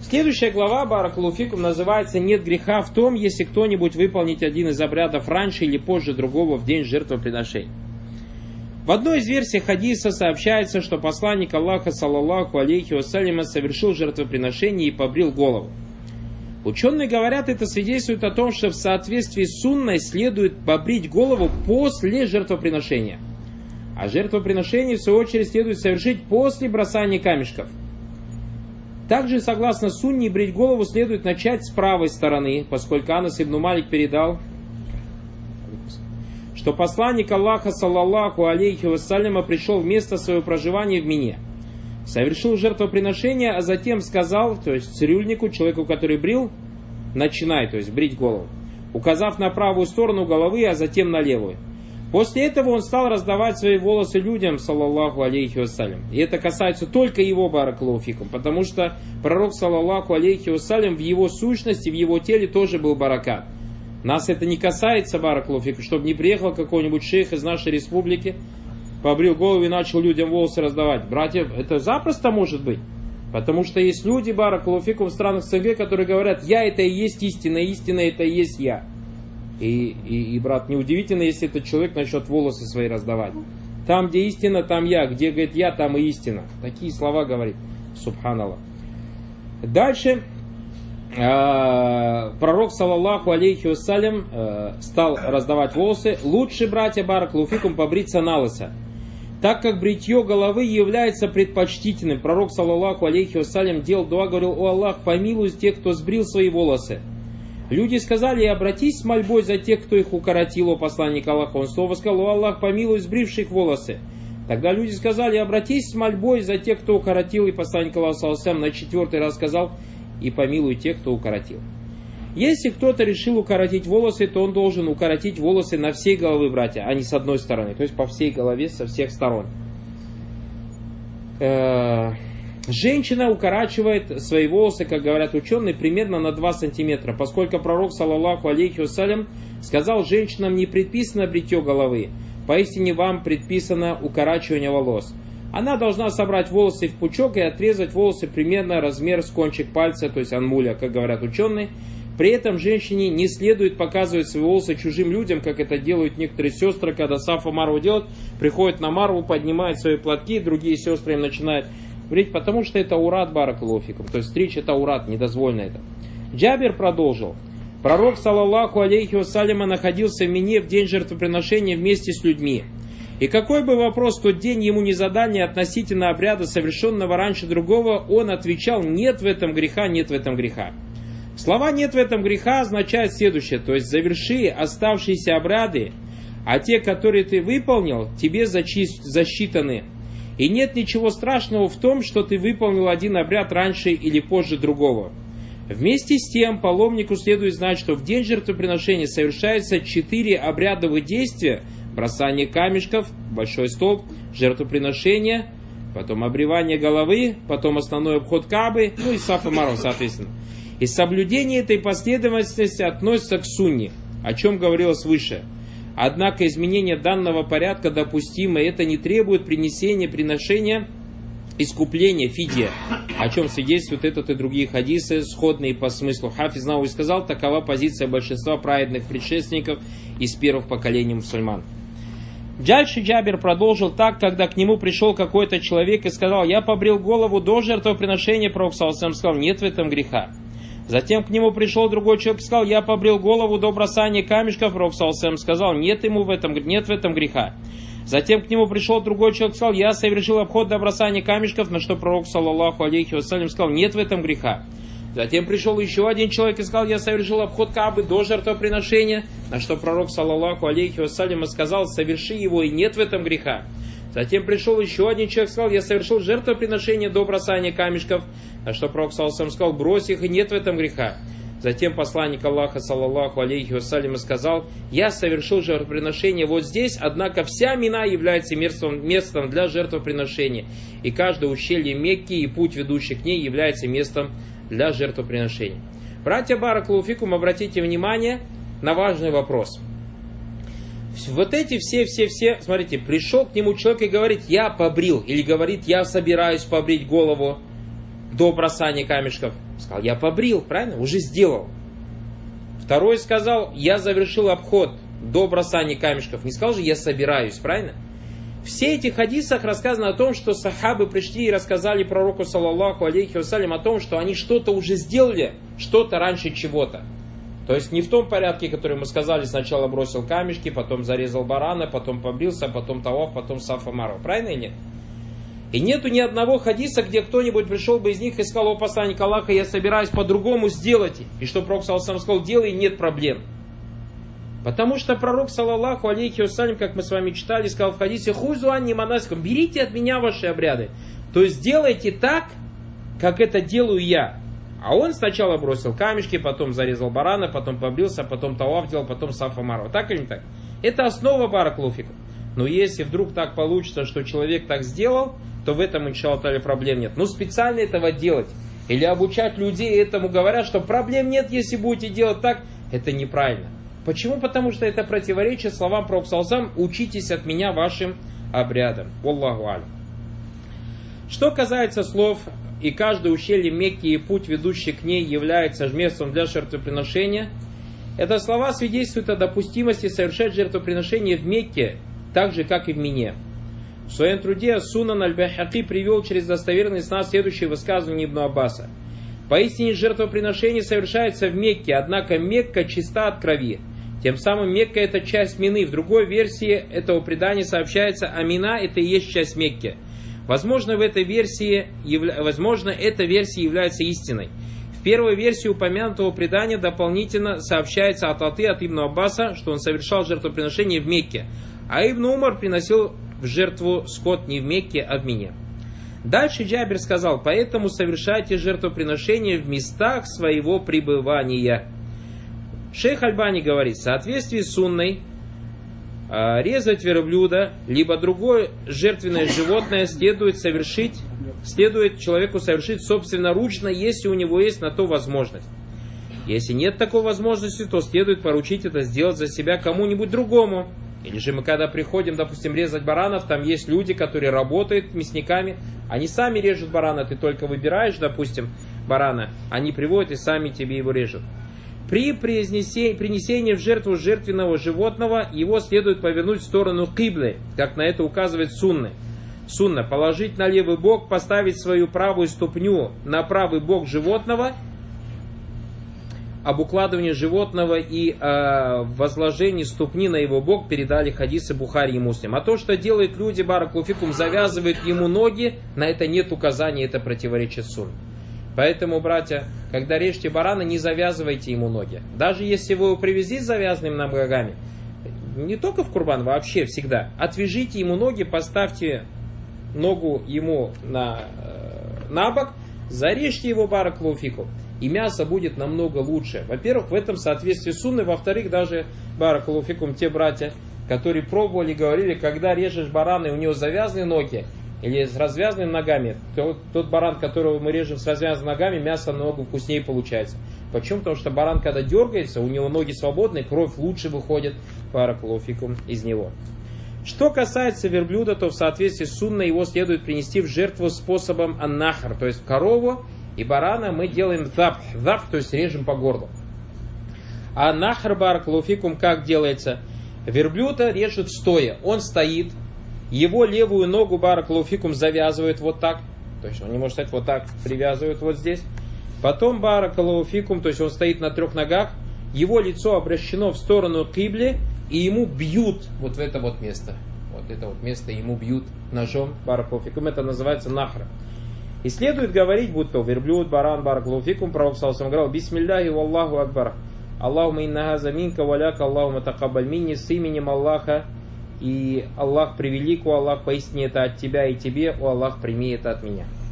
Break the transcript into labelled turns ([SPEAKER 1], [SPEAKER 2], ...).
[SPEAKER 1] Следующая глава, баракаллаху фикум, называется «Нет греха в том, если кто-нибудь выполнит один из обрядов раньше или позже другого в день жертвоприношения». В одной из версий хадиса сообщается, что посланник Аллаха, саллаллаху алейхи вассаляма, совершил жертвоприношение и побрил голову. Ученые говорят, это свидетельствует о том, что в соответствии с сунной следует побрить голову после жертвоприношения. А жертвоприношение, в свою очередь, следует совершить после бросания камешков. Также, согласно сунне, брить голову следует начать с правой стороны, поскольку Анас ибн Малик передал, что посланник Аллаха, саллаллаху алейхи вассаляма, пришел в место своего проживания в Мине, совершил жертвоприношение, а затем сказал, то есть цирюльнику, человеку, который брил, начинай, то есть брить голову, указав на правую сторону головы, а затем на левую. После этого он стал раздавать свои волосы людям, саллаллаху алейхи вассалям. И это касается только его, баракаллаху фикум, потому что пророк, саллаллаху алейхи вассалям, в его сущности, в его теле тоже был баракат. Нас это не касается, баракаллаху фикум, чтобы не приехал какой-нибудь шейх из нашей республики, побрил голову и начал людям волосы раздавать. Братья, это запросто может быть. Потому что есть люди, баракаллаху фикум, в странах СНГ, которые говорят, я это и есть истина, истина это и есть я. И, брат, неудивительно, если этот человек начнет волосы свои раздавать. Там, где истина, там я. Где, говорит, я, там и истина. Такие слова говорит. Субханаллах. Дальше пророк, саллаллаху алейхи вассалям, стал раздавать волосы. Лучше, братья, баракаллаху фикум, побриться на лысо, так как бритье головы является предпочтительным. Пророк, саллаллаху алейхи вассалям, делал дуа, говорил: «О Аллах, помилуй тех, кто сбрил свои волосы». Люди сказали: обратись с мольбой за тех, кто их укоротил, о посланник Аллаха. Он снова сказал: о Аллах, помилуй сбривших волосы. Тогда люди сказали: обратись с мольбой за тех, кто укоротил, и посланник Аллаха на 4-й раз сказал: и помилуй тех, кто укоротил. Если кто-то решил укоротить волосы, то он должен укоротить волосы на всей голове, братья, а не с одной стороны, то есть по всей голове, со всех сторон. Женщина укорачивает свои волосы, как говорят ученые, примерно на 2 сантиметра, поскольку пророк, саллаллаху алейхи вассалям, сказал: женщинам не предписано бритье головы, поистине вам предписано укорачивание волос. Она должна собрать волосы в пучок и отрезать волосы примерно размер с кончик пальца, то есть анмуля, как говорят ученые. При этом женщине не следует показывать свои волосы чужим людям, как это делают некоторые сестры, когда Сафа Марву делают, приходят на Марву, поднимают свои платки, другие сестры им начинают брить, потому что это урат, баракаллаху фикум, то есть стричь это урат, недозволено это. Джабир продолжил. Пророк, саллаллаху алейхи вассаляма, находился в Мине в день жертвоприношения вместе с людьми. И какой бы вопрос в тот день ему не задали относительно обряда, совершенного раньше другого, он отвечал: нет в этом греха, нет в этом греха. Слова «нет в этом греха» означают следующее, то есть заверши оставшиеся обряды, а те, которые ты выполнил, тебе засчитаны. И нет ничего страшного в том, что ты выполнил один обряд раньше или позже другого. Вместе с тем, паломнику следует знать, что в день жертвоприношения совершается 4 обрядовых действия: бросание камешков, большой столб, жертвоприношение, потом обревание головы, потом основной обход Каабы, ну и Сафа Марва, соответственно. И соблюдение этой последовательности относится к сунне, о чем говорилось выше. Однако изменение данного порядка допустимо, и это не требует приношения искупления, фидия, о чем свидетельствуют этот и другие хадисы, сходные по смыслу. Хафиз Науи сказал: такова позиция большинства праведных предшественников из первых поколений мусульман. Дальше Джабир продолжил так: когда к нему пришел какой-то человек и сказал: я побрил голову до жертвоприношения, пророк саллаллаху сказал: нет в этом греха. Затем к нему пришел другой человек и сказал: я побрил голову до бросания камешков, пророк саллаллаху сказал: нет в этом греха. Затем к нему пришел другой человек и сказал: я совершил обход до бросания камешков, на что пророк, саллаллаху алейхи вассалям, сказал: нет в этом греха. Затем пришел еще один человек и сказал: я совершил обход Каабы до жертвоприношения, на что пророк, саллаллаху алейхи вассалям, сказал: соверши его, и нет в этом греха. Затем пришел еще один человек и сказал: я совершил жертвоприношение до бросания камешков, на что пророк, саллаллаху, сказал: брось их, и нет в этом греха. Затем посланник Аллаха, саллаллаху алейхи вассалям, сказал: я совершил жертвоприношение вот здесь, однако вся Мина является местом для жертвоприношения, и каждое ущелье Мекки и путь, ведущий к ней, является местом для жертвоприношения. Братья, баракаллаху фикум, обратите внимание на важный вопрос. Вот эти все, смотрите, пришел к нему человек и говорит: я побрил, или говорит: я собираюсь побрить голову до бросания камешков. Сказал, я побрил, правильно? Уже сделал. Второй сказал, я завершил обход до бросания камешков. Не сказал же, я собираюсь, правильно? Все эти хадисах рассказано о том, что сахабы пришли и рассказали пророку, саллаллаху алейхи вассалям, о том, что они что-то уже сделали, что-то раньше чего-то. То есть не в том порядке, который мы сказали, сначала бросил камешки, потом зарезал барана, потом побрился, потом таваф, потом сафа марва. Правильно или нет? И нету ни одного хадиса, где кто-нибудь пришел бы из них и сказал, о посланник Аллаха, я собираюсь по-другому сделать. И что пророк саллаллаху сказал, делай, нет проблем. Потому что пророк, саллаллаху алейхи вассалям, как мы с вами читали, сказал в хадисе, хузу анни манасикум, берите от меня ваши обряды. То есть делайте так, как это делаю я. А он сначала бросил камешки, потом зарезал барана, потом побрился, потом таваф делал, потом сафа марва. Так или не так? Это основа баракалуфика. Но если вдруг так получится, что человек так сделал, то в этом, иншаллах та'аля, проблем нет. Но специально этого делать или обучать людей этому, говорят, что проблем нет, если будете делать так, это неправильно. Почему? Потому что это противоречит словам пророка саллаллаху, учитесь от меня вашим обрядам. Аллаху алям. Что касается слов, и каждое ущелье Мекки и путь, ведущий к ней, является местом для жертвоприношения, это слова свидетельствуют о допустимости совершать жертвоприношение в Мекке, так же, как и в Мине. В своем труде Сунан аль-Байхаки привел через достоверный снад следующее высказывание Ибн Аббаса. Поистине жертвоприношение совершается в Мекке, однако Мекка чиста от крови. Тем самым Мекка это часть Мины. В другой версии этого предания сообщается, а Мина это и есть часть Мекки. Возможно, эта версия является истиной. В первой версии упомянутого предания дополнительно сообщается от Ибн Аббаса, что он совершал жертвоприношение в Мекке, а Ибн Умар приносил в жертву скот не в Мекке, а в Мине. Дальше Джабир сказал, поэтому совершайте жертвоприношение в местах своего пребывания. Шейх Альбани говорит, в соответствии с сунной, резать верблюда, либо другое жертвенное животное следует человеку совершить собственноручно, если у него есть на то возможность. Если нет такой возможности, то следует поручить это сделать за себя кому-нибудь другому. Или же мы когда приходим, допустим, резать баранов, там есть люди, которые работают мясниками, они сами режут барана, ты только выбираешь, допустим, барана, они приводят и сами тебе его режут. При принесении в жертву жертвенного животного его следует повернуть в сторону киблы, как на это указывает сунна. Сунна – положить на левый бок, поставить свою правую ступню на правый бок животного. Об укладывании животного и возложении ступни на его бок передали хадисы Бухари и Муслим. А то, что делают люди, баракалуфикум, завязывают ему ноги, на это нет указаний, это противоречит сунне. Поэтому, братья, когда режете барана, не завязывайте ему ноги. Даже если вы его привезли с завязанными ногами, не только в курбан, вообще всегда, отвяжите ему ноги, поставьте ногу ему на бок, зарежьте его баракалуфикум. И мясо будет намного лучше. Во-первых, в этом соответствии с сунной. Во-вторых, даже баракалуфикум, те братья, которые пробовали, говорили, когда режешь барана и у него завязанные ноги, или с развязанными ногами, тот баран, которого мы режем с развязанными ногами, мясо намного вкуснее получается. Почему? Потому что баран, когда дергается, у него ноги свободные, кровь лучше выходит, баракалуфикум, из него. Что касается верблюда, то в соответствии с сунной его следует принести в жертву способом аннахар, то есть корову и барана мы делаем дабх, то есть режем по горлу. А нахар баракалуфикум как делается? Верблюда режут стоя, он стоит, его левую ногу баракалуфикум завязывают вот так, то есть он не может стоять вот так, привязывают вот здесь. Потом баракалуфикум, то есть он стоит на 3 ногах, его лицо обращено в сторону кибли, и ему бьют вот в это вот место. Вот это вот место ему бьют ножом баракалуфикум, это называется нахра. И следует говорить, будто верблюд, баран, баракалуфикум, пророк саллаллаху алейхи ва саллям говорил, бисмилляхи валлаху акбар, Аллахума инна газа минка валяка, Аллахума такабаль минни, с именем Аллаха. И Аллах превелик, о Аллах, поистине это от тебя и тебе, о Аллах, прими это от меня.